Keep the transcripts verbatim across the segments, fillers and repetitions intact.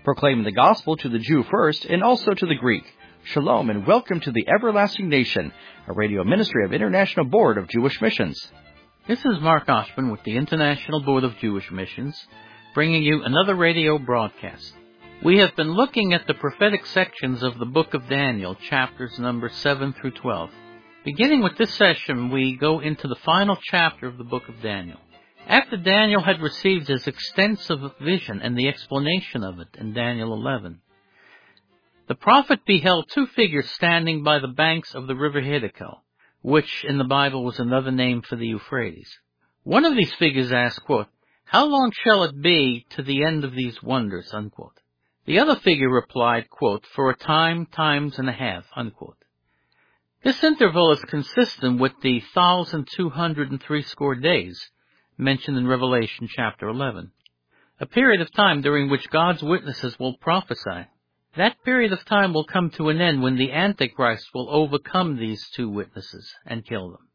proclaiming the gospel to the Jew first and also to the Greek. Shalom and welcome to the Everlasting Nation, a radio ministry of International Board of Jewish Missions. This is Mark Oshman with the International Board of Jewish Missions, bringing you another radio broadcast. We have been looking at the prophetic sections of the book of Daniel, chapters numbers seven through twelve. Beginning with this session, we go into the final chapter of the book of Daniel. After Daniel had received his extensive vision and the explanation of it in Daniel eleven, the prophet beheld two figures standing by the banks of the river Hiddekel, which in the Bible was another name for the Euphrates. One of these figures asked, quote, "How long shall it be to the end of these wonders?" Unquote. The other figure replied, quote, "For a time, times and a half." Unquote. This interval is consistent with the thousand two hundred and three score days mentioned in Revelation chapter eleven, a period of time during which God's witnesses will prophesy. That period of time will come to an end when the Antichrist will overcome these two witnesses and kill them.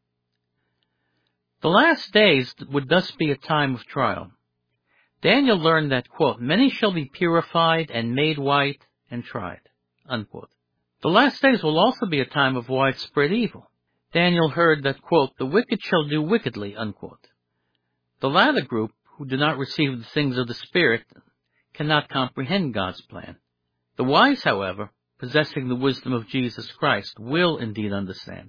The last days would thus be a time of trial. Daniel learned that, quote, "Many shall be purified and made white and tried." Unquote. The last days will also be a time of widespread evil. Daniel heard that, quote, "The wicked shall do wickedly." Unquote. The latter group, who do not receive the things of the Spirit, cannot comprehend God's plan. The wise, however, possessing the wisdom of Jesus Christ, will indeed understand.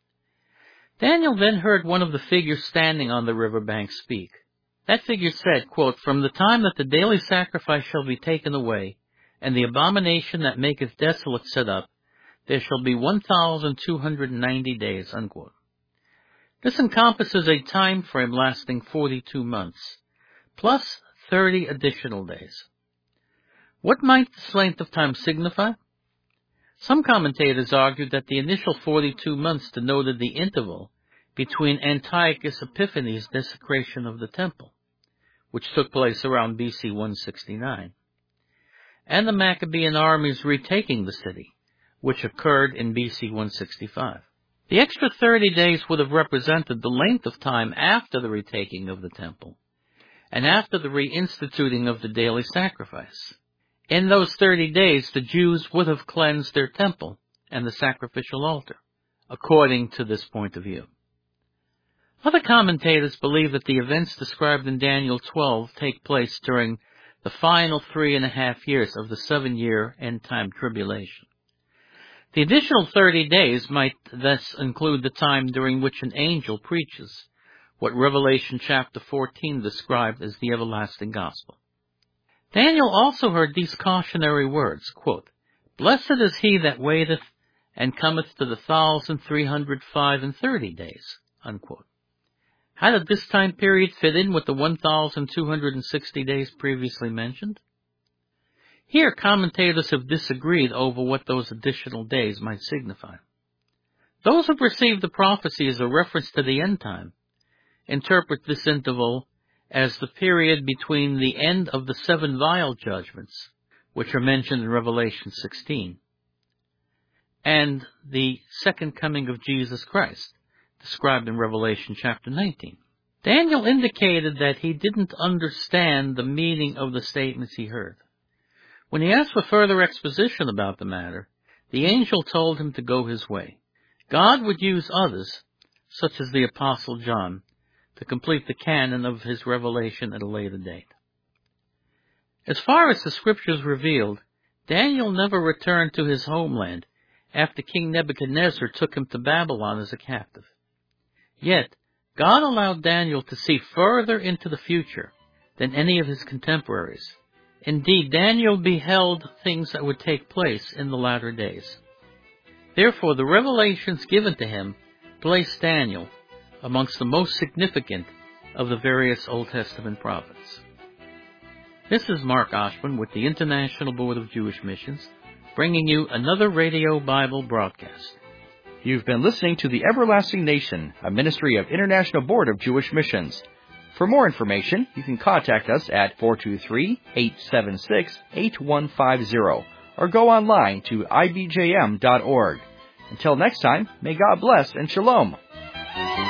Daniel then heard one of the figures standing on the river bank speak. That figure said, quote, "From the time that the daily sacrifice shall be taken away, and the abomination that maketh desolate set up, there shall be one thousand two hundred and ninety days." Unquote. This encompasses a time frame lasting forty-two months, plus thirty additional days. What might this length of time signify? Some commentators argued that the initial forty-two months denoted the interval between Antiochus Epiphanes' desecration of the temple, which took place around B C one sixty-nine, and the Maccabean armies retaking the city, which occurred in B C one sixty-five. The extra thirty days would have represented the length of time after the retaking of the temple, and after the reinstituting of the daily sacrifice. In those thirty days, the Jews would have cleansed their temple and the sacrificial altar, according to this point of view. Other commentators believe that the events described in Daniel twelve take place during the final three and a half years of the seven-year end-time tribulation. The additional thirty days might thus include the time during which an angel preaches what Revelation chapter fourteen described as the everlasting gospel. Daniel also heard these cautionary words, quote, "Blessed is he that waiteth and cometh to the thousand three hundred five and thirty days." Unquote. How did this time period fit in with the one thousand two hundred and sixty days previously mentioned? Here, commentators have disagreed over what those additional days might signify. Those who perceive the prophecy as a reference to the end time interpret this interval as the period between the end of the seven vial judgments, which are mentioned in Revelation sixteen, and the second coming of Jesus Christ, described in Revelation chapter nineteen. Daniel indicated that he didn't understand the meaning of the statements he heard. When he asked for further exposition about the matter, the angel told him to go his way. God would use others, such as the Apostle John, to complete the canon of his revelation at a later date. As far as the scriptures revealed, Daniel never returned to his homeland after King Nebuchadnezzar took him to Babylon as a captive. Yet, God allowed Daniel to see further into the future than any of his contemporaries. Indeed, Daniel beheld things that would take place in the latter days. Therefore, the revelations given to him placed Daniel amongst the most significant of the various Old Testament prophets. This is Mark Oshman with the International Board of Jewish Missions, bringing you another radio Bible broadcast. You've been listening to the Everlasting Nation, a ministry of International Board of Jewish Missions. For more information, you can contact us at four two three, eight seven six, eight one five zero or go online to I B J M dot org. Until next time, may God bless and shalom.